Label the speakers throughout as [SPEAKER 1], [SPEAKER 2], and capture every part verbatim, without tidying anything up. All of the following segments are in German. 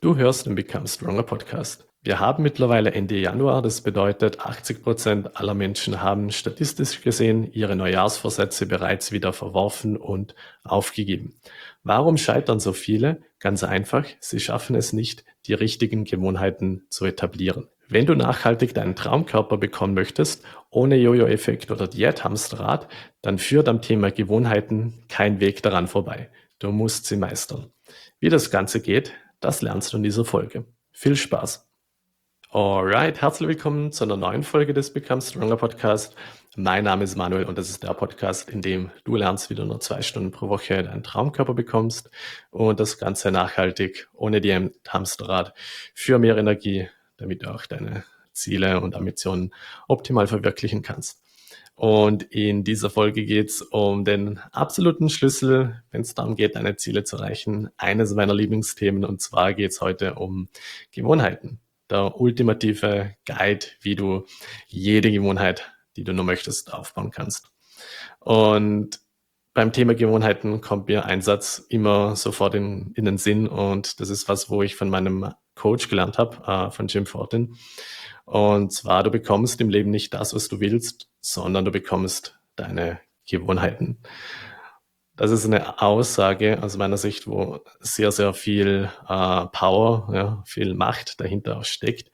[SPEAKER 1] Du hörst den Become Stronger Podcast. Wir haben mittlerweile Ende Januar, das bedeutet achtzig Prozent aller Menschen haben statistisch gesehen ihre Neujahrsvorsätze bereits wieder verworfen und aufgegeben. Warum scheitern so viele? Ganz einfach, sie schaffen es nicht, die richtigen Gewohnheiten zu etablieren. Wenn du nachhaltig deinen Traumkörper bekommen möchtest, ohne Jojo-Effekt oder Diäthamsterrad, dann führt am Thema Gewohnheiten kein Weg daran vorbei. Du musst sie meistern. Wie das Ganze geht, das lernst du in dieser Folge. Viel Spaß! Alright, herzlich willkommen zu einer neuen Folge des Become Stronger Podcast. Mein Name ist Manuel und das ist der Podcast, in dem du lernst, wie du nur zwei Stunden pro Woche deinen Traumkörper bekommst und das Ganze nachhaltig, ohne die Hamsterrad, für mehr Energie, damit du auch deine Ziele und Ambitionen optimal verwirklichen kannst. Und in dieser Folge geht es um den absoluten Schlüssel, wenn es darum geht, deine Ziele zu erreichen. Eines meiner Lieblingsthemen, und zwar geht es heute um Gewohnheiten. Der ultimative Guide, wie du jede Gewohnheit, die du nur möchtest, aufbauen kannst. Und beim Thema Gewohnheiten kommt mir ein Satz immer sofort in, in den Sinn, und das ist was, wo ich von meinem Coach gelernt habe, äh, von Jim Fortin. Und zwar, du bekommst im Leben nicht das, was du willst, sondern du bekommst deine Gewohnheiten. Das ist eine Aussage aus meiner Sicht, wo sehr, sehr viel äh, Power, ja, viel Macht dahinter steckt.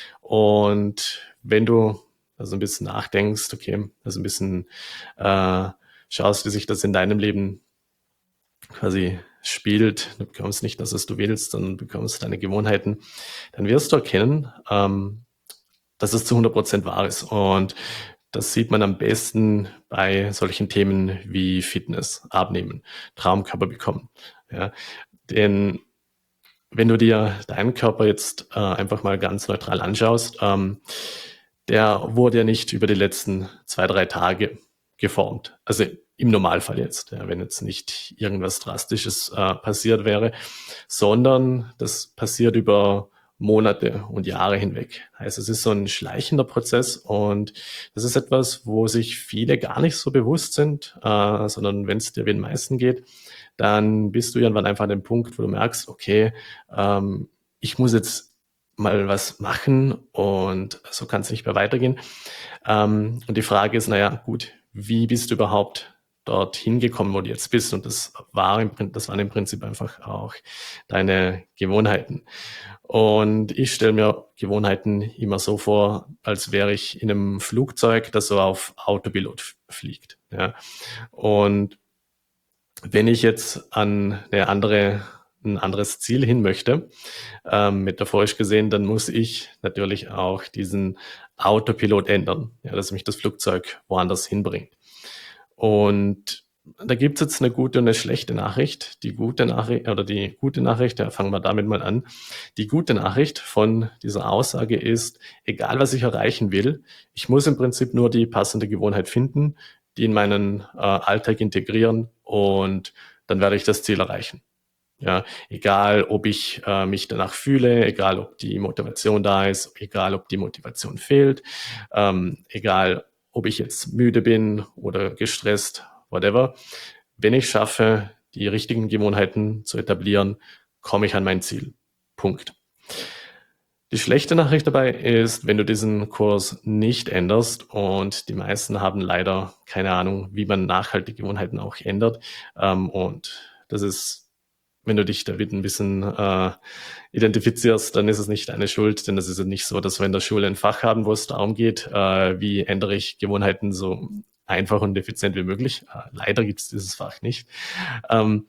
[SPEAKER 1] Und wenn du also ein bisschen nachdenkst, okay, also ein bisschen äh, schaust, wie sich das in deinem Leben quasi spielt, du bekommst nicht das, was du willst, sondern du bekommst deine Gewohnheiten, dann wirst du erkennen, ähm, dass es zu hundert Prozent wahr ist. Und das sieht man am besten bei solchen Themen wie Fitness, Abnehmen, Traumkörper bekommen. Ja, denn wenn du dir deinen Körper jetzt äh, einfach mal ganz neutral anschaust, ähm, der wurde ja nicht über die letzten zwei, drei Tage geformt. Also im Normalfall jetzt, ja, wenn jetzt nicht irgendwas Drastisches äh, passiert wäre, sondern das passiert über Monate und Jahre hinweg. Heißt, es ist so ein schleichender Prozess, und das ist etwas, wo sich viele gar nicht so bewusst sind, äh, sondern wenn es dir wie den meisten geht, dann bist du irgendwann einfach an dem Punkt, wo du merkst, okay, ähm, ich muss jetzt mal was machen, und so kann es nicht mehr weitergehen. Ähm, und die Frage ist, naja, gut, wie bist du überhaupt dorthin gekommen, wo du jetzt bist? Und das war im, Prin- das waren im Prinzip einfach auch deine Gewohnheiten. Und ich stelle mir Gewohnheiten immer so vor, als wäre ich in einem Flugzeug, das so auf Autopilot f- fliegt. Ja. Und wenn ich jetzt an eine andere, ein anderes Ziel hin möchte, ähm, metaphorisch gesehen, dann muss ich natürlich auch diesen Autopilot ändern, ja, dass mich das Flugzeug woanders hinbringt. Und da gibt's jetzt eine gute und eine schlechte Nachricht. Die gute Nachricht, oder die gute Nachricht, ja, fangen wir damit mal an. Die gute Nachricht von dieser Aussage ist, egal was ich erreichen will, ich muss im Prinzip nur die passende Gewohnheit finden, die in meinen äh, Alltag integrieren, und dann werde ich das Ziel erreichen. Ja, egal ob ich äh, mich danach fühle, egal ob die Motivation da ist, egal ob die Motivation fehlt, ähm, egal ob ich jetzt müde bin oder gestresst, whatever. Wenn ich schaffe, die richtigen Gewohnheiten zu etablieren, komme ich an mein Ziel. Punkt. Die schlechte Nachricht dabei ist, wenn du diesen Kurs nicht änderst, und die meisten haben leider keine Ahnung, wie man nachhaltige Gewohnheiten auch ändert. Ähm, und das ist, wenn du dich damit ein bisschen äh, identifizierst, dann ist es nicht deine Schuld, denn es ist ja nicht so, dass wir in der Schule ein Fach haben, wo es darum geht, äh, wie ändere ich Gewohnheiten so einfach und effizient wie möglich. Äh, leider gibt es dieses Fach nicht. Ähm,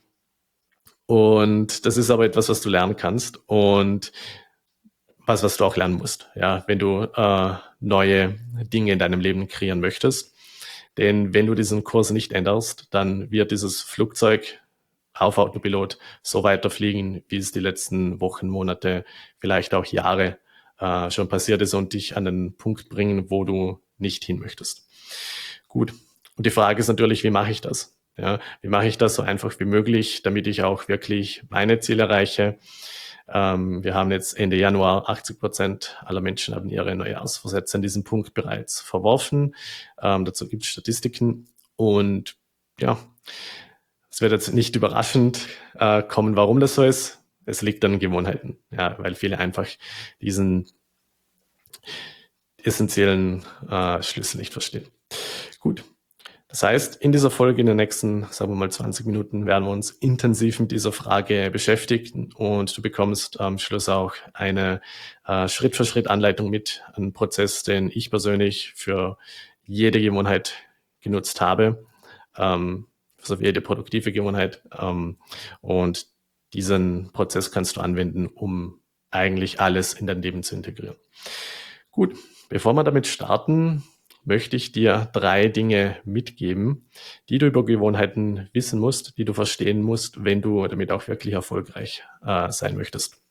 [SPEAKER 1] und das ist aber etwas, was du lernen kannst, und was, was du auch lernen musst, ja, wenn du äh, neue Dinge in deinem Leben kreieren möchtest. Denn wenn du diesen Kurs nicht änderst, dann wird dieses Flugzeug auf Autopilot so weiterfliegen, wie es die letzten Wochen, Monate, vielleicht auch Jahre äh, schon passiert ist, und dich an den Punkt bringen, wo du nicht hin möchtest. Gut. Und die Frage ist natürlich, wie mache ich das? Ja, wie mache ich das so einfach wie möglich, damit ich auch wirklich meine Ziele erreiche? Ähm, wir haben jetzt Ende Januar, achtzig Prozent aller Menschen haben ihre Neujahrsvorsätze an diesem Punkt bereits verworfen. Ähm, dazu gibt es Statistiken, und ja, es wird jetzt nicht überraschend äh, kommen, warum das so ist. es liegt an Gewohnheiten, ja, weil viele einfach diesen essentiellen äh, Schlüssel nicht verstehen. Gut. Das heißt, in dieser Folge, in den nächsten, sagen wir mal zwanzig Minuten, werden wir uns intensiv mit dieser Frage beschäftigen und du bekommst am Schluss auch eine äh, Schritt-für-Schritt-Anleitung mit, einen Prozess, den ich persönlich für jede Gewohnheit genutzt habe, ähm, also für jede produktive Gewohnheit. Ähm, und diesen Prozess kannst du anwenden, um eigentlich alles in dein Leben zu integrieren. Gut, bevor wir damit starten, möchte ich dir drei Dinge mitgeben, die du über Gewohnheiten wissen musst, die du verstehen musst, wenn du damit auch wirklich erfolgreich äh, sein möchtest.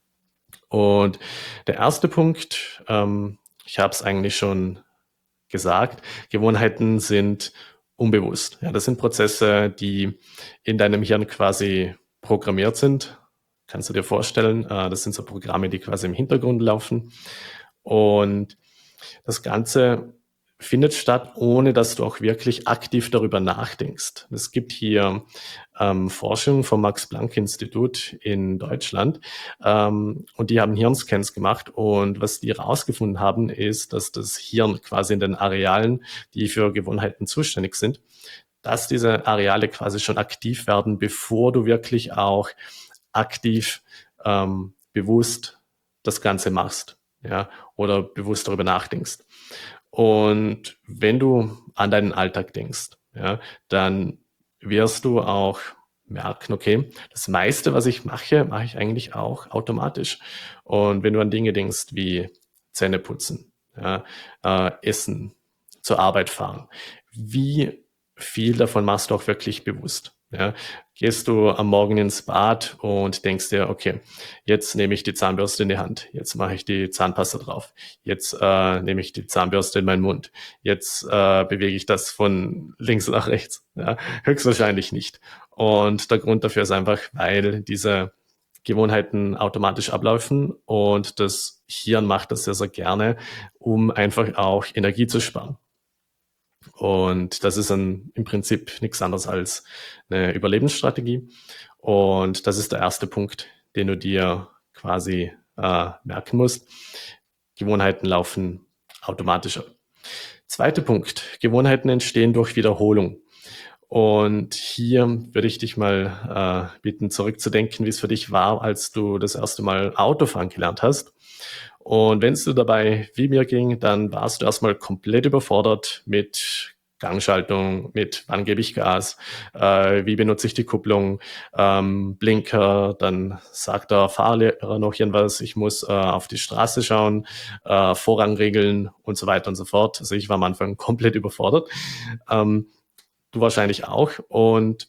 [SPEAKER 1] Und der erste Punkt, ähm, ich habe es eigentlich schon gesagt, Gewohnheiten sind unbewusst. Ja, das sind Prozesse, die in deinem Hirn quasi programmiert sind. Kannst du dir vorstellen, äh, das sind so Programme, die quasi im Hintergrund laufen. Und das Ganze findet statt, ohne dass du auch wirklich aktiv darüber nachdenkst. Es gibt hier ähm, Forschung vom Max-Planck-Institut in Deutschland ähm, und die haben Hirnscans gemacht und was die herausgefunden haben, ist, dass das Hirn quasi in den Arealen, die für Gewohnheiten zuständig sind, dass diese Areale quasi schon aktiv werden, bevor du wirklich auch aktiv ähm, bewusst das Ganze machst, ja, oder bewusst darüber nachdenkst. Und wenn du an deinen Alltag denkst, ja, dann wirst du auch merken, okay, das meiste, was ich mache, mache ich eigentlich auch automatisch. Und wenn du an Dinge denkst wie Zähne putzen, ja, äh, Essen, zur Arbeit fahren, wie viel davon machst du auch wirklich bewusst? Ja, gehst du am Morgen ins Bad und denkst dir, okay, jetzt nehme ich die Zahnbürste in die Hand, jetzt mache ich die Zahnpasta drauf, jetzt äh, nehme ich die Zahnbürste in meinen Mund, jetzt äh, bewege ich das von links nach rechts. Ja, höchstwahrscheinlich nicht. Und der Grund dafür ist einfach, weil diese Gewohnheiten automatisch ablaufen und das Hirn macht das sehr, sehr gerne, um einfach auch Energie zu sparen. Und das ist dann im Prinzip nichts anderes als eine Überlebensstrategie. Und das ist der erste Punkt, den du dir quasi äh, merken musst. Gewohnheiten laufen automatisch ab. Zweiter Punkt. Gewohnheiten entstehen durch Wiederholung. Und hier würde ich dich mal äh, bitten, zurückzudenken, wie es für dich war, als du das erste Mal Autofahren gelernt hast. Und wenn es dir dabei wie mir ging, dann warst du erstmal komplett überfordert mit Gangschaltung, mit wann gebe ich Gas, äh, wie benutze ich die Kupplung, ähm, Blinker, dann sagt der Fahrlehrer noch irgendwas, ich muss äh, auf die Straße schauen, äh, Vorrang regeln und so weiter und so fort. Also ich war am Anfang komplett überfordert. Ähm, du wahrscheinlich auch. Und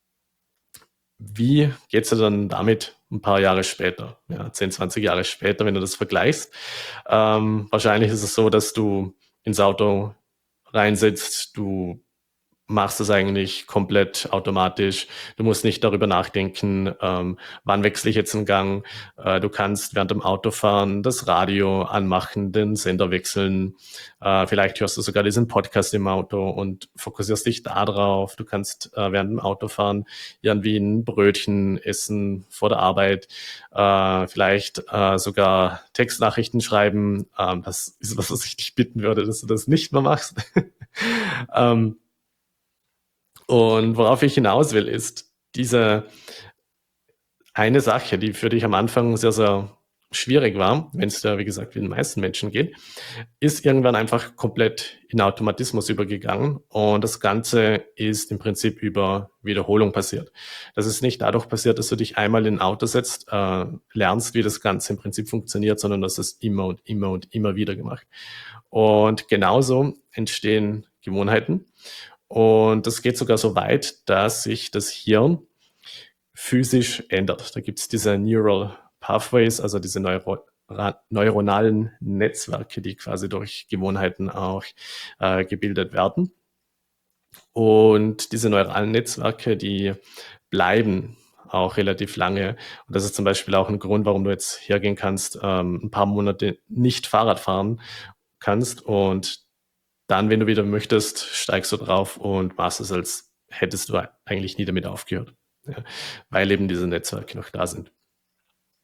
[SPEAKER 1] wie geht's dir dann damit ein paar Jahre später, ja, zehn, zwanzig Jahre später, wenn du das vergleichst? Ähm, wahrscheinlich ist es so, dass du ins Auto reinsitzt, du machst es eigentlich komplett automatisch. Du musst nicht darüber nachdenken, ähm, wann wechsle ich jetzt einen Gang. Äh, du kannst während dem Autofahren das Radio anmachen, den Sender wechseln. Äh, vielleicht hörst du sogar diesen Podcast im Auto und fokussierst dich da drauf. Du kannst äh, während dem Autofahren irgendwie ein Brötchen essen vor der Arbeit. Äh, vielleicht äh, sogar Textnachrichten schreiben. Ähm, das ist was, was ich dich bitten würde, dass du das nicht mehr machst. ähm, Und worauf ich hinaus will, ist diese eine Sache, die für dich am Anfang sehr, sehr schwierig war, wenn es da, wie gesagt, wie den meisten Menschen geht, ist irgendwann einfach komplett in Automatismus übergegangen. Und das Ganze ist im Prinzip über Wiederholung passiert. Das ist nicht dadurch passiert, dass du dich einmal in ein Auto setzt, äh, lernst, wie das Ganze im Prinzip funktioniert, sondern das ist immer und immer und immer wieder gemacht. Und genauso entstehen Gewohnheiten. Und das geht sogar so weit, dass sich das Hirn physisch ändert. Da gibt es diese Neural Pathways, also diese Neuro neuronalen Netzwerke, die quasi durch Gewohnheiten auch äh, gebildet werden. Und diese neuralen Netzwerke, die bleiben auch relativ lange. Und das ist zum Beispiel auch ein Grund, warum du jetzt hergehen kannst, ähm, ein paar Monate nicht Fahrrad fahren kannst und dann, wenn du wieder möchtest, steigst du drauf und machst es, als hättest du eigentlich nie damit aufgehört, ja, weil eben diese Netzwerke noch da sind.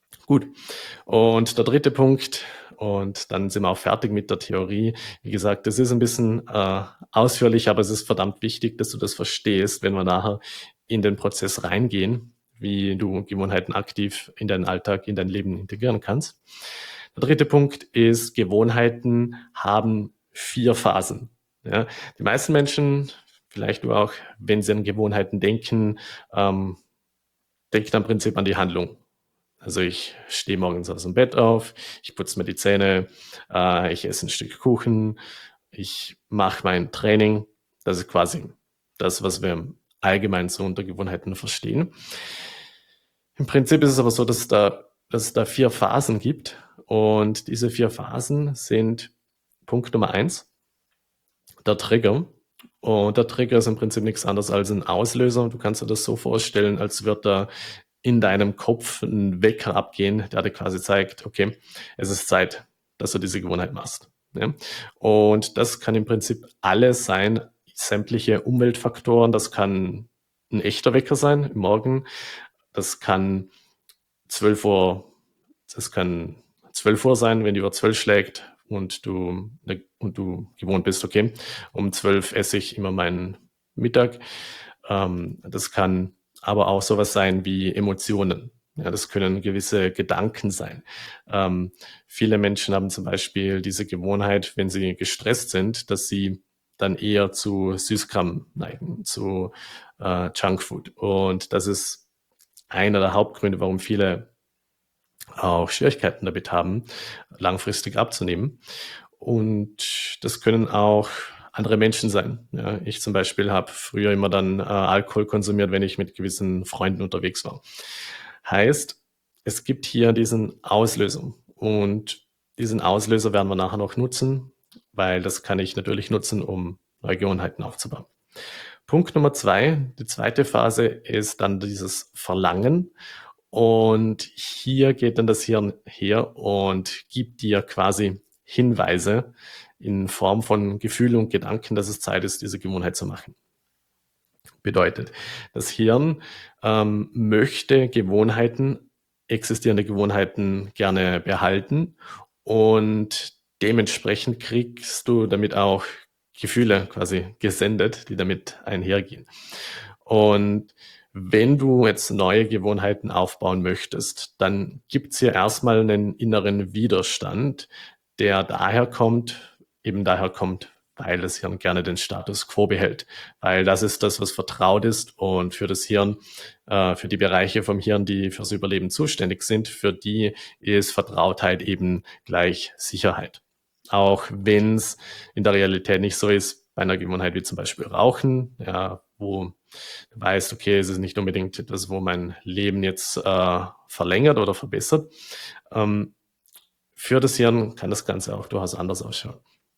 [SPEAKER 1] Gut. Und der dritte Punkt, und dann sind wir auch fertig mit der Theorie. Wie gesagt, das ist ein bisschen äh, ausführlich, aber es ist verdammt wichtig, dass du das verstehst, wenn wir nachher in den Prozess reingehen, wie du Gewohnheiten aktiv in deinen Alltag, in dein Leben integrieren kannst. Der dritte Punkt ist, Gewohnheiten haben vier Phasen. Ja, die meisten Menschen, vielleicht du auch, wenn sie an Gewohnheiten denken, ähm, denken im Prinzip an die Handlung. Also ich stehe morgens aus dem Bett auf, ich putze mir die Zähne, äh, ich esse ein Stück Kuchen, ich mache mein Training. Das ist quasi das, was wir allgemein so unter Gewohnheiten verstehen. Im Prinzip ist es aber so, dass, da, dass es da vier Phasen gibt. Und diese vier Phasen sind Punkt Nummer eins, der Trigger. Und der Trigger ist im Prinzip nichts anderes als ein Auslöser. Du kannst dir das so vorstellen, als wird da in deinem Kopf ein Wecker abgehen, der dir quasi zeigt, okay, es ist Zeit, dass du diese Gewohnheit machst. Ja? Und das kann im Prinzip alles sein, sämtliche Umweltfaktoren. Das kann ein echter Wecker sein im Morgen. Das kann zwölf Uhr, das kann zwölf Uhr sein, wenn die Uhr zwölf schlägt und du, ne, und du gewohnt bist, okay, um zwölf esse ich immer meinen Mittag. Ähm, das kann aber auch sowas sein wie Emotionen. Ja, das können gewisse Gedanken sein. Ähm, viele Menschen haben zum Beispiel diese Gewohnheit, wenn sie gestresst sind, dass sie dann eher zu Süßkram neigen, zu äh, Junkfood. Und das ist einer der Hauptgründe, warum viele auch Schwierigkeiten damit haben, langfristig abzunehmen. Und das können auch andere Menschen sein. Ja, ich zum Beispiel habe früher immer dann äh, Alkohol konsumiert, wenn ich mit gewissen Freunden unterwegs war. Heißt, es gibt hier diesen Auslöser. Und diesen Auslöser werden wir nachher noch nutzen, weil das kann ich natürlich nutzen, um neue Gewohnheiten aufzubauen. Punkt Nummer zwei, die zweite Phase ist dann dieses Verlangen. Und hier geht dann das Hirn her und gibt dir quasi Hinweise in Form von Gefühlen und Gedanken, dass es Zeit ist, diese Gewohnheit zu machen. Bedeutet, das Hirn ähm, möchte Gewohnheiten, existierende Gewohnheiten gerne behalten und dementsprechend kriegst du damit auch Gefühle quasi gesendet, die damit einhergehen. Und wenn du jetzt neue Gewohnheiten aufbauen möchtest, dann gibt es hier erstmal einen inneren Widerstand, der daher kommt, eben daher kommt, weil das Hirn gerne den Status quo behält. Weil das ist das, was vertraut ist und für das Hirn, äh, für die Bereiche vom Hirn, die fürs Überleben zuständig sind, für die ist Vertrautheit eben gleich Sicherheit. Auch wenn es in der Realität nicht so ist, bei einer Gewohnheit wie zum Beispiel Rauchen, ja, wo du weißt, okay, es ist nicht unbedingt etwas, wo mein Leben jetzt äh, verlängert oder verbessert. Ähm, für das Hirn kann das Ganze auch durchaus anders ausschauen.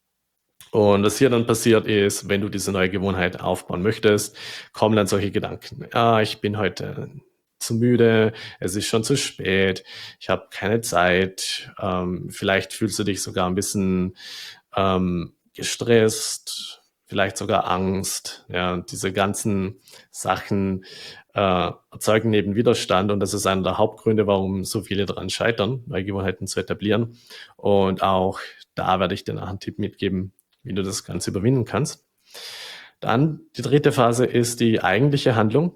[SPEAKER 1] Und was hier dann passiert ist, wenn du diese neue Gewohnheit aufbauen möchtest, kommen dann solche Gedanken. Ja, ich bin heute zu müde, es ist schon zu spät, ich habe keine Zeit, ähm, vielleicht fühlst du dich sogar ein bisschen ähm, gestresst, vielleicht sogar Angst. Ja, diese ganzen Sachen äh, erzeugen neben Widerstand und das ist einer der Hauptgründe, warum so viele daran scheitern, neue Gewohnheiten zu etablieren. Und auch da werde ich dir nachher einen Tipp mitgeben, wie du das Ganze überwinden kannst. Dann die dritte Phase ist die eigentliche Handlung.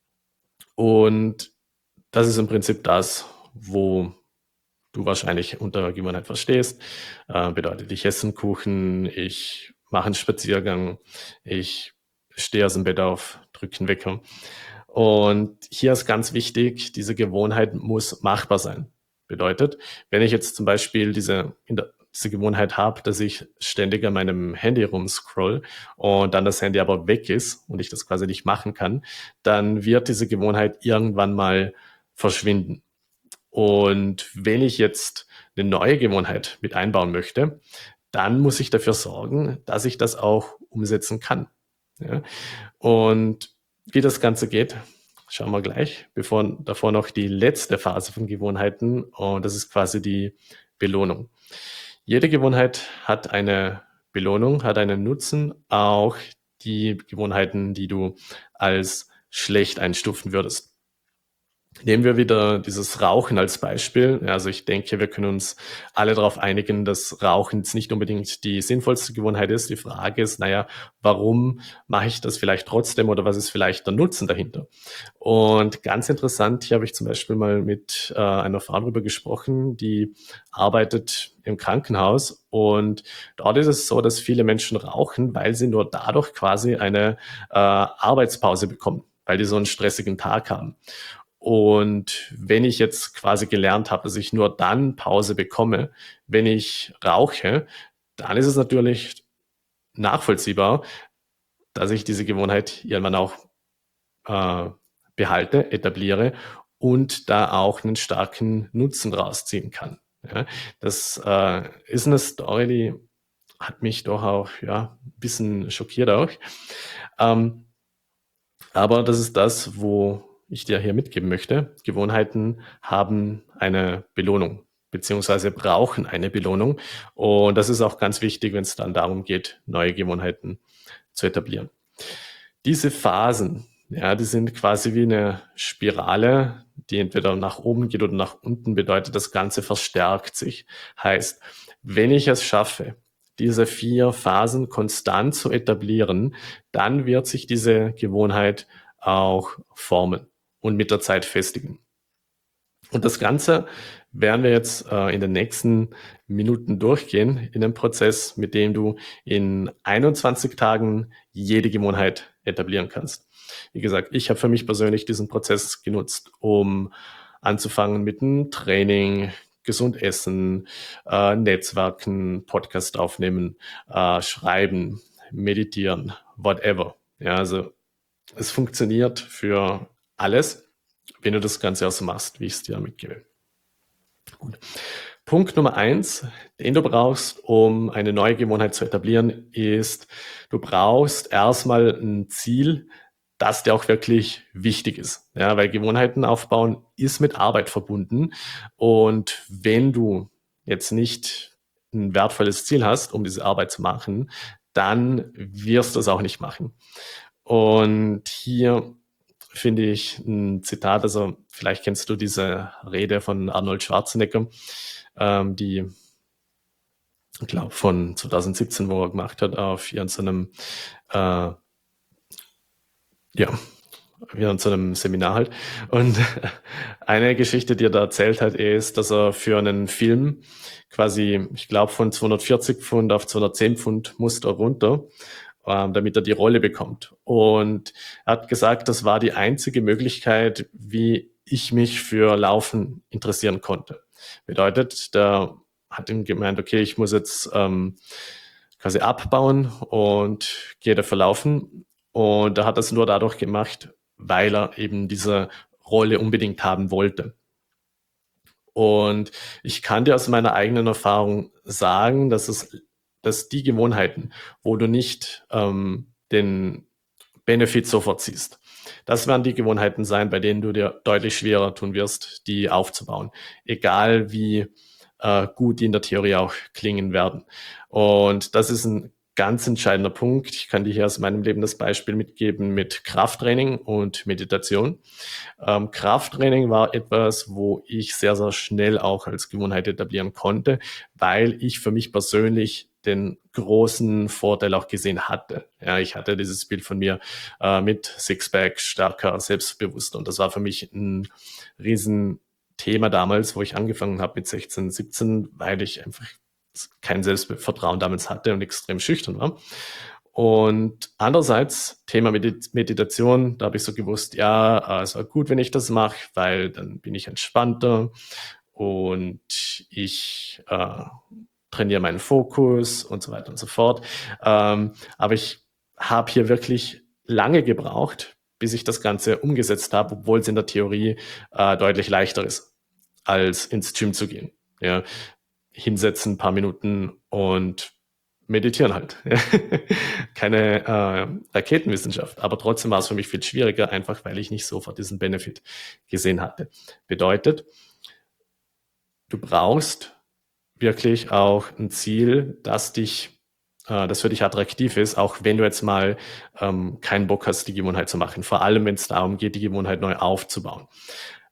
[SPEAKER 1] Und das ist im Prinzip das, wo du wahrscheinlich unter Gewohnheit verstehst. Äh, bedeutet, ich esse einen Kuchen, ich mache einen Spaziergang, ich stehe aus dem Bett auf, drücke einen Wecker. Und hier ist ganz wichtig, diese Gewohnheit muss machbar sein. Bedeutet, wenn ich jetzt zum Beispiel diese, in der, diese Gewohnheit habe, dass ich ständig an meinem Handy rumscroll und dann das Handy aber weg ist und ich das quasi nicht machen kann, dann wird diese Gewohnheit irgendwann mal verschwinden. Und wenn ich jetzt eine neue Gewohnheit mit einbauen möchte, dann muss ich dafür sorgen, dass ich das auch umsetzen kann. Ja? Und wie das Ganze geht, schauen wir gleich. Bevor davor noch die letzte Phase von Gewohnheiten und das ist quasi die Belohnung. Jede Gewohnheit hat eine Belohnung, hat einen Nutzen, auch die Gewohnheiten, die du als schlecht einstufen würdest. Nehmen wir wieder dieses Rauchen als Beispiel. Also ich denke, wir können uns alle darauf einigen, dass Rauchen jetzt nicht unbedingt die sinnvollste Gewohnheit ist. Die Frage ist, naja, warum mache ich das vielleicht trotzdem oder was ist vielleicht der Nutzen dahinter? Und ganz interessant, hier habe ich zum Beispiel mal mit äh, einer Frau darüber gesprochen, die arbeitet im Krankenhaus und dort ist es so, dass viele Menschen rauchen, weil sie nur dadurch quasi eine äh, Arbeitspause bekommen, weil die so einen stressigen Tag haben. Und wenn ich jetzt quasi gelernt habe, dass ich nur dann Pause bekomme, wenn ich rauche, dann ist es natürlich nachvollziehbar, dass ich diese Gewohnheit irgendwann auch äh, behalte, etabliere und da auch einen starken Nutzen rausziehen kann. Ja, das äh, ist eine Story, die hat mich doch auch ja, ein bisschen schockiert auch. Ähm, aber das ist das, wo ich dir hier mitgeben möchte. Gewohnheiten haben eine Belohnung, beziehungsweise brauchen eine Belohnung. Und das ist auch ganz wichtig, wenn es dann darum geht, neue Gewohnheiten zu etablieren. Diese Phasen, ja, die sind quasi wie eine Spirale, die entweder nach oben geht oder nach unten, bedeutet, das Ganze verstärkt sich. Heißt, wenn ich es schaffe, diese vier Phasen konstant zu etablieren, dann wird sich diese Gewohnheit auch formen und mit der Zeit festigen. Und das Ganze werden wir jetzt äh, in den nächsten Minuten durchgehen in einem Prozess, mit dem du in einundzwanzig Tagen jede Gewohnheit etablieren kannst. Wie gesagt, ich habe für mich persönlich diesen Prozess genutzt, um anzufangen mit einem Training, gesund essen, äh, Netzwerken, Podcast aufnehmen, äh, schreiben, meditieren, whatever. Ja, also es funktioniert für alles, wenn du das Ganze auch so machst, wie ich es dir mitgebe. Gut. Punkt Nummer eins, den du brauchst, um eine neue Gewohnheit zu etablieren, ist, du brauchst erstmal ein Ziel, das dir auch wirklich wichtig ist. Ja, weil Gewohnheiten aufbauen ist mit Arbeit verbunden. Und wenn du jetzt nicht ein wertvolles Ziel hast, um diese Arbeit zu machen, dann wirst du es auch nicht machen. Und hier finde ich ein Zitat, also vielleicht kennst du diese Rede von Arnold Schwarzenegger, ähm, die, ich glaube, von zwanzig siebzehn, wo er gemacht hat, auf irgendeinem, äh, ja, während so einem Seminar halt. Und eine Geschichte, die er da erzählt hat, ist, dass er für einen Film quasi, ich glaube, von zweihundertvierzig Pfund auf zweihundertzehn Pfund musste er runter, ähm, damit er die Rolle bekommt. Und er hat gesagt, das war die einzige Möglichkeit, wie ich mich für Laufen interessieren konnte. Bedeutet, der hat ihm gemeint, okay, ich muss jetzt ähm, quasi abbauen und gehe dafür laufen. Und er hat das nur dadurch gemacht, weil er eben diese Rolle unbedingt haben wollte. Und ich kann dir aus meiner eigenen Erfahrung sagen, dass es, dass die Gewohnheiten, wo du nicht ähm, den Benefit sofort siehst, das werden die Gewohnheiten sein, bei denen du dir deutlich schwerer tun wirst, die aufzubauen. Egal wie äh, gut die in der Theorie auch klingen werden. Und das ist ein ganz entscheidender Punkt. Ich kann dir hier aus meinem Leben das Beispiel mitgeben mit Krafttraining und Meditation. Ähm, Krafttraining war etwas, wo ich sehr, sehr schnell auch als Gewohnheit etablieren konnte, weil ich für mich persönlich den großen Vorteil auch gesehen hatte. Ja, ich hatte dieses Bild von mir äh, mit Sixpack, stärker, selbstbewusst. Und das war für mich ein Riesenthema damals, wo ich angefangen habe mit sechzehn, siebzehn, weil ich einfach kein Selbstvertrauen damals hatte und extrem schüchtern war. Und andererseits, Thema Medit Meditation, da habe ich so gewusst, ja, es war gut, wenn ich das mache, weil dann bin ich entspannter und ich äh, trainiere meinen Fokus und so weiter und so fort. Ähm, aber ich habe hier wirklich lange gebraucht, bis ich das Ganze umgesetzt habe, obwohl es in der Theorie äh, deutlich leichter ist, als ins Gym zu gehen. Ja, hinsetzen, ein paar Minuten und meditieren halt. Keine äh, Raketenwissenschaft, aber trotzdem war es für mich viel schwieriger, einfach weil ich nicht sofort diesen Benefit gesehen hatte. Bedeutet, du brauchst wirklich auch ein Ziel, das dich, äh, das für dich attraktiv ist, auch wenn du jetzt mal ähm, keinen Bock hast, die Gewohnheit zu machen. Vor allem, wenn es darum geht, die Gewohnheit neu aufzubauen.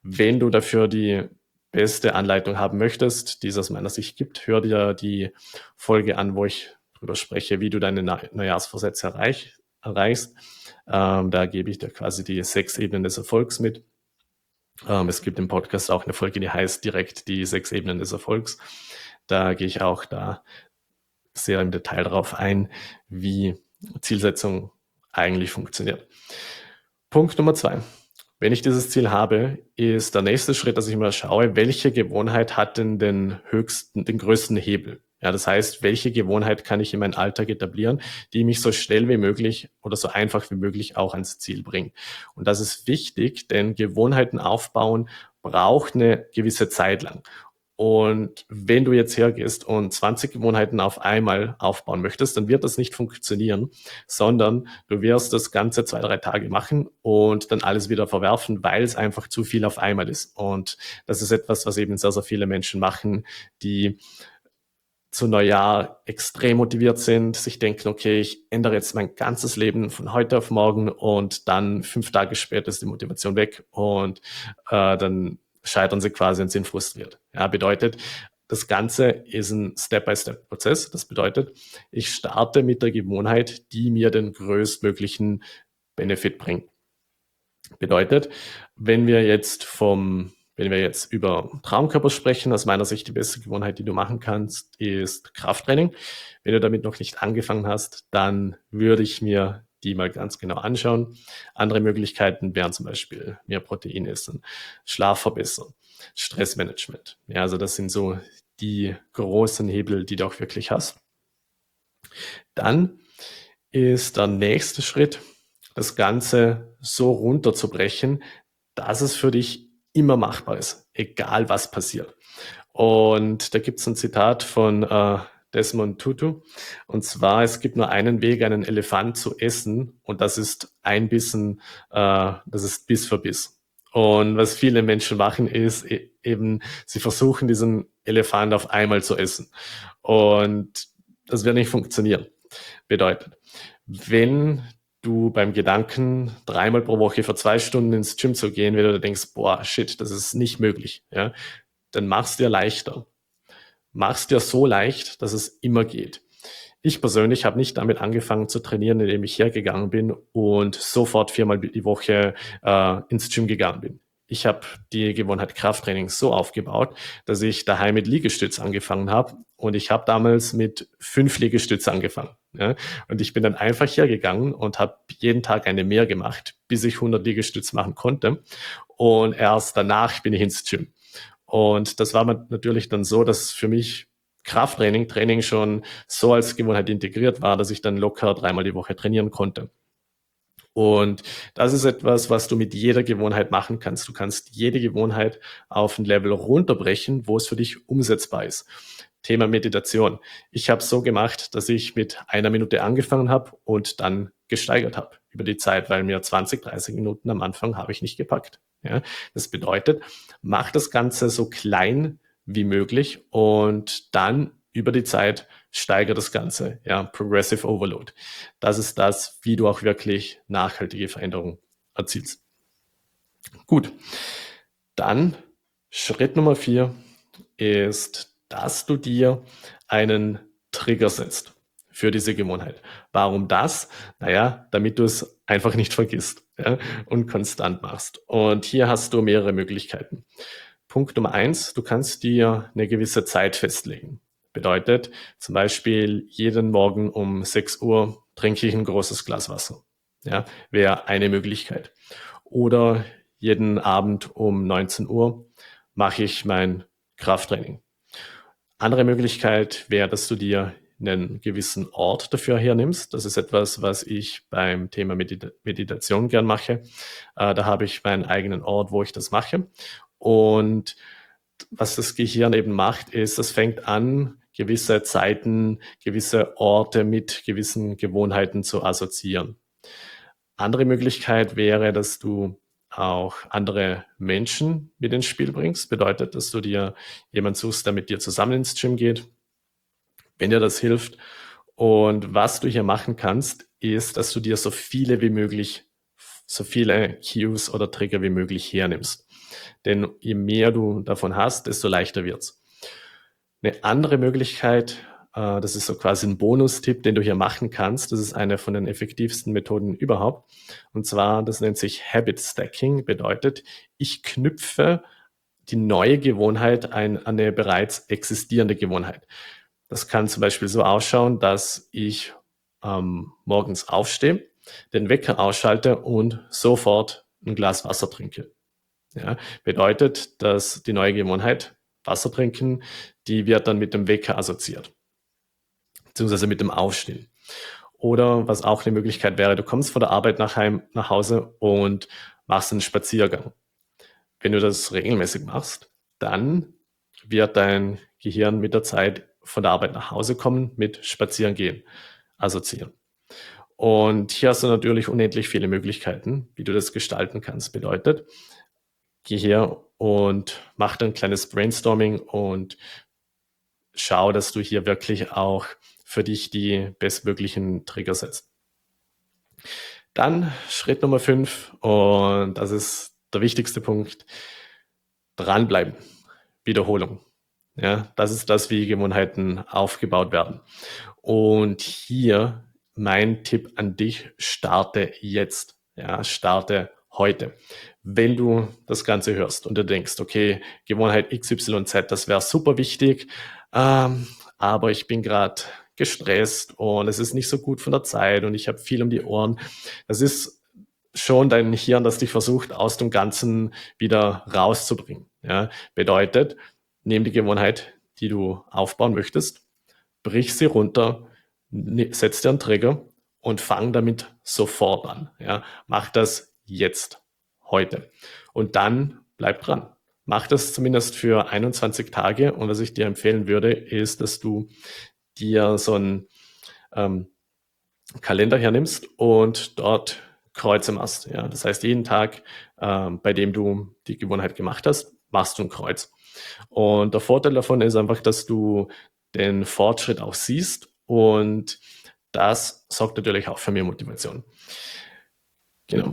[SPEAKER 1] Wenn du dafür die beste Anleitung haben möchtest, die es aus meiner Sicht gibt, hör dir die Folge an, wo ich darüber spreche, wie du deine Neujahrsvorsätze erreich, erreichst. Ähm, da gebe ich dir quasi die sechs Ebenen des Erfolgs mit. Ähm, es gibt im Podcast auch eine Folge, die heißt direkt die sechs Ebenen des Erfolgs. Da gehe ich auch da sehr im Detail darauf ein, wie Zielsetzung eigentlich funktioniert. Punkt Nummer zwei. Wenn ich dieses Ziel habe, ist der nächste Schritt, dass ich mal schaue, welche Gewohnheit hat denn den höchsten, den größten Hebel? Ja, das heißt, welche Gewohnheit kann ich in meinen Alltag etablieren, die mich so schnell wie möglich oder so einfach wie möglich auch ans Ziel bringt. Und das ist wichtig, denn Gewohnheiten aufbauen braucht eine gewisse Zeit lang. Und wenn du jetzt hergehst und zwanzig Gewohnheiten auf einmal aufbauen möchtest, dann wird das nicht funktionieren, sondern du wirst das Ganze zwei, drei Tage machen und dann alles wieder verwerfen, weil es einfach zu viel auf einmal ist. Und das ist etwas, was eben sehr, sehr viele Menschen machen, die zu Neujahr extrem motiviert sind, sich denken, okay, ich ändere jetzt mein ganzes Leben von heute auf morgen und dann fünf Tage später ist die Motivation weg und äh, dann scheitern sie quasi und sind frustriert. Ja, bedeutet, das Ganze ist ein Step-by-Step-Prozess. Das bedeutet, ich starte mit der Gewohnheit, die mir den größtmöglichen Benefit bringt. Bedeutet, wenn wir jetzt vom wenn wir jetzt über Traumkörper sprechen, aus meiner Sicht die beste Gewohnheit, die du machen kannst, ist Krafttraining. Wenn du damit noch nicht angefangen hast, dann würde ich mir die mal ganz genau anschauen. Andere Möglichkeiten wären zum Beispiel mehr Protein essen, Schlaf verbessern, Stressmanagement. Ja, also das sind so die großen Hebel, die du auch wirklich hast. Dann ist der nächste Schritt, das Ganze so runterzubrechen, dass es für dich immer machbar ist, egal was passiert. Und da gibt es ein Zitat von äh, Desmond Tutu. Und zwar, es gibt nur einen Weg, einen Elefant zu essen, und das ist ein Bissen, äh, das ist Biss für Biss. Und was viele Menschen machen, ist e- eben, sie versuchen, diesen Elefant auf einmal zu essen. Und das wird nicht funktionieren. Bedeutet, wenn du beim Gedanken, dreimal pro Woche für zwei Stunden ins Gym zu gehen, wenn du denkst, boah, shit, das ist nicht möglich, ja, dann mach's dir leichter. Mach's dir so leicht, dass es immer geht. Ich persönlich habe nicht damit angefangen zu trainieren, indem ich hergegangen bin und sofort viermal die Woche äh, ins Gym gegangen bin. Ich habe die Gewohnheit Krafttraining so aufgebaut, dass ich daheim mit Liegestütz angefangen habe, und ich habe damals mit fünf Liegestütz angefangen. Ja? Und ich bin dann einfach hergegangen und habe jeden Tag eine mehr gemacht, bis ich hundert Liegestütz machen konnte. Und erst danach bin ich ins Gym. Und das war natürlich dann so, dass für mich Krafttraining, Training schon so als Gewohnheit integriert war, dass ich dann locker dreimal die Woche trainieren konnte. Und das ist etwas, was du mit jeder Gewohnheit machen kannst. Du kannst jede Gewohnheit auf ein Level runterbrechen, wo es für dich umsetzbar ist. Thema Meditation. Ich habe es so gemacht, dass ich mit einer Minute angefangen habe und dann gesteigert habe über die Zeit, weil mir zwanzig, dreißig Minuten am Anfang habe ich nicht gepackt. Ja, das bedeutet, mach das Ganze so klein wie möglich und dann über die Zeit steigere das Ganze. Ja, Progressive Overload. Das ist das, wie du auch wirklich nachhaltige Veränderungen erzielst. Gut, dann Schritt Nummer vier ist, dass du dir einen Trigger setzt für diese Gewohnheit. Warum das? Naja, damit du es einfach nicht vergisst, ja, und konstant machst. Und hier hast du mehrere Möglichkeiten. Punkt Nummer eins, du kannst dir eine gewisse Zeit festlegen. Bedeutet zum Beispiel, jeden Morgen um sechs Uhr trinke ich ein großes Glas Wasser. Ja, wäre eine Möglichkeit. Oder jeden Abend um neunzehn Uhr mache ich mein Krafttraining. Andere Möglichkeit wäre, dass du dir einen gewissen Ort dafür hernimmst. Das ist etwas, was ich beim Thema Medita- Meditation gern mache. Äh, da habe ich meinen eigenen Ort, wo ich das mache. Und was das Gehirn eben macht, ist, es fängt an, gewisse Zeiten, gewisse Orte mit gewissen Gewohnheiten zu assoziieren. Andere Möglichkeit wäre, dass du auch andere Menschen mit ins Spiel bringst. Bedeutet, dass du dir jemanden suchst, der mit dir zusammen ins Gym geht, wenn dir das hilft. Und was du hier machen kannst, ist, dass du dir so viele wie möglich, so viele Cues oder Trigger wie möglich hernimmst. Denn je mehr du davon hast, desto leichter wird's. Eine andere Möglichkeit, äh, das ist so quasi ein Bonustipp, den du hier machen kannst. Das ist eine von den effektivsten Methoden überhaupt. Und zwar, das nennt sich Habit Stacking, bedeutet, ich knüpfe die neue Gewohnheit ein, an eine bereits existierende Gewohnheit. Das kann zum Beispiel so ausschauen, dass ich ähm, morgens aufstehe, den Wecker ausschalte und sofort ein Glas Wasser trinke. Ja, bedeutet, dass die neue Gewohnheit, Wasser trinken, die wird dann mit dem Wecker assoziiert, beziehungsweise mit dem Aufstehen. Oder was auch eine Möglichkeit wäre, du kommst von der Arbeit nach, heim, nach Hause und machst einen Spaziergang. Wenn du das regelmäßig machst, dann wird dein Gehirn mit der Zeit von der Arbeit nach Hause kommen mit Spazieren gehen assoziieren. Und hier hast du natürlich unendlich viele Möglichkeiten, wie du das gestalten kannst. Bedeutet, geh her und mach dann ein kleines Brainstorming und schau, dass du hier wirklich auch für dich die bestmöglichen Trigger setzt. Dann Schritt Nummer fünf, und das ist der wichtigste Punkt: dranbleiben, Wiederholung. Ja, das ist das, wie Gewohnheiten aufgebaut werden. Und hier mein Tipp an dich: starte jetzt. Ja, starte heute. Wenn du das Ganze hörst und du denkst, okay, Gewohnheit X Y Z, das wäre super wichtig, ähm, aber ich bin gerade gestresst und es ist nicht so gut von der Zeit und ich habe viel um die Ohren. Das ist schon dein Hirn, das dich versucht, aus dem Ganzen wieder rauszubringen. Ja, bedeutet, nimm die Gewohnheit, die du aufbauen möchtest, brich sie runter, ne- setz dir einen Trigger und fang damit sofort an. Ja, mach das jetzt, heute. Und dann bleib dran. Mach das zumindest für einundzwanzig Tage. Und was ich dir empfehlen würde, ist, dass du dir so einen ähm, Kalender hernimmst und dort Kreuze machst. Ja, das heißt, jeden Tag, ähm, bei dem du die Gewohnheit gemacht hast, machst du ein Kreuz. Und der Vorteil davon ist einfach, dass du den Fortschritt auch siehst, und das sorgt natürlich auch für mehr Motivation. Genau.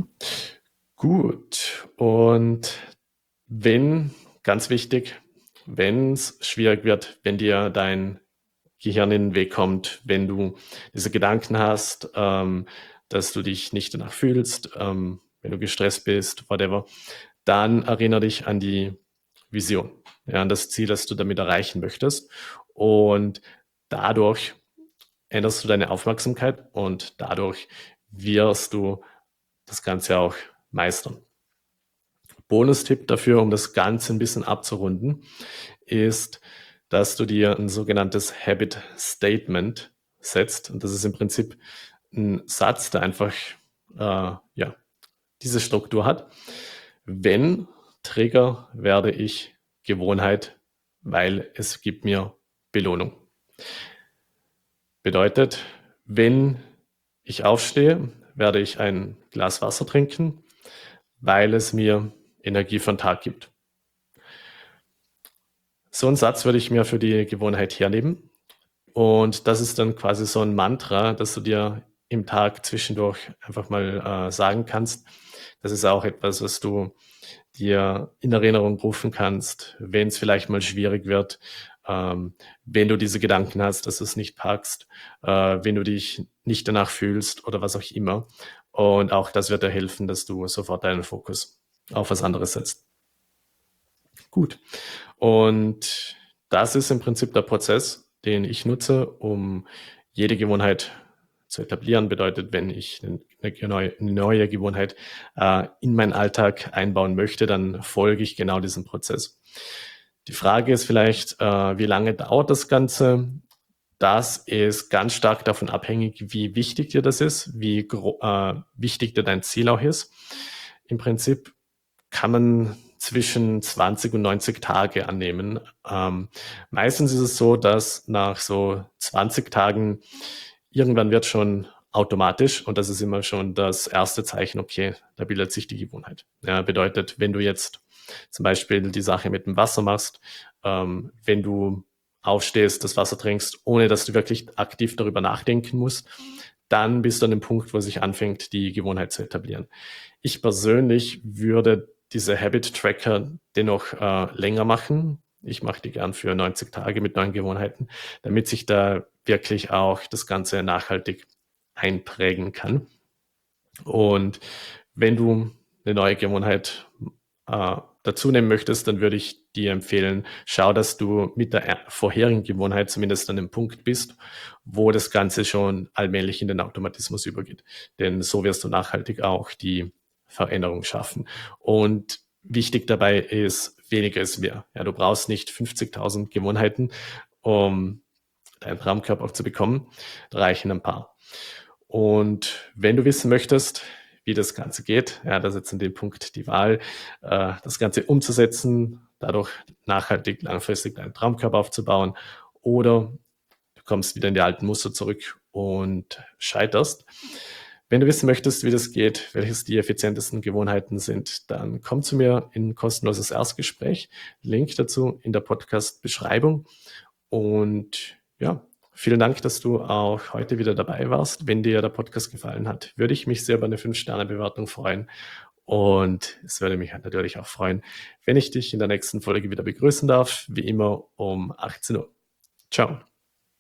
[SPEAKER 1] Gut. Und wenn, ganz wichtig, wenn es schwierig wird, wenn dir dein Gehirn in den Weg kommt, wenn du diese Gedanken hast, ähm, dass du dich nicht danach fühlst, ähm, wenn du gestresst bist, whatever, dann erinnere dich an die Vision, ja, an das Ziel, das du damit erreichen möchtest. Und dadurch änderst du deine Aufmerksamkeit und dadurch wirst du das Ganze auch meistern. Bonustipp dafür, um das Ganze ein bisschen abzurunden, ist, dass du dir ein sogenanntes Habit Statement setzt. Und das ist im Prinzip ein Satz, der einfach äh, ja, diese Struktur hat. Wenn Trigger, werde ich Gewohnheit, weil es gibt mir Belohnung. Bedeutet, wenn ich aufstehe, werde ich ein Glas Wasser trinken, weil es mir Energie für den Tag gibt. So einen Satz würde ich mir für die Gewohnheit hernehmen. Und das ist dann quasi so ein Mantra, das du dir im Tag zwischendurch einfach mal äh, sagen kannst. Das ist auch etwas, was du dir in Erinnerung rufen kannst, wenn es vielleicht mal schwierig wird, ähm, wenn du diese Gedanken hast, dass du es nicht packst, äh, wenn du dich nicht danach fühlst oder was auch immer. Und auch das wird dir helfen, dass du sofort deinen Fokus auf was anderes setzt. Gut. Und das ist im Prinzip der Prozess, den ich nutze, um jede Gewohnheit zu etablieren. Bedeutet, wenn ich eine neue, eine neue Gewohnheit äh, in meinen Alltag einbauen möchte, dann folge ich genau diesem Prozess. Die Frage ist vielleicht, äh, wie lange dauert das Ganze? Das ist ganz stark davon abhängig, wie wichtig dir das ist, wie gro- äh, wichtig dir dein Ziel auch ist. Im Prinzip kann man zwischen zwanzig und neunzig Tage annehmen. Ähm, meistens ist es so, dass nach so zwanzig Tagen irgendwann wird schon automatisch, und das ist immer schon das erste Zeichen, okay, da bildet sich die Gewohnheit. Ja, bedeutet, wenn du jetzt zum Beispiel die Sache mit dem Wasser machst, ähm, wenn du aufstehst, das Wasser trinkst, ohne dass du wirklich aktiv darüber nachdenken musst, dann bist du an dem Punkt, wo sich anfängt, die Gewohnheit zu etablieren. Ich persönlich würde diese Habit-Tracker dennoch äh, länger machen. Ich mache die gern für neunzig Tage mit neuen Gewohnheiten, damit sich da wirklich auch das Ganze nachhaltig einprägen kann. Und wenn du eine neue Gewohnheit äh, dazu nehmen möchtest, dann würde ich dir empfehlen, schau, dass du mit der er- vorherigen Gewohnheit zumindest an dem Punkt bist, wo das Ganze schon allmählich in den Automatismus übergeht. Denn so wirst du nachhaltig auch die Veränderung schaffen. Und wichtig dabei ist, weniger ist mehr. Ja, du brauchst nicht fünfzigtausend Gewohnheiten, um deinen Traumkörper zu bekommen. Da reichen ein paar. Und wenn du wissen möchtest, wie das Ganze geht, ja, da ist jetzt an dem Punkt die Wahl, äh, das Ganze umzusetzen, dadurch nachhaltig, langfristig deinen Traumkörper aufzubauen, oder du kommst wieder in die alten Muster zurück und scheiterst. Wenn du wissen möchtest, wie das geht, welches die effizientesten Gewohnheiten sind, dann komm zu mir in ein kostenloses Erstgespräch. Link dazu in der Podcast-Beschreibung. Und ja, vielen Dank, dass du auch heute wieder dabei warst. Wenn dir der Podcast gefallen hat, würde ich mich sehr über eine fünf Sterne Bewertung freuen. Und es würde mich natürlich auch freuen, wenn ich dich in der nächsten Folge wieder begrüßen darf, wie immer um achtzehn Uhr. Ciao.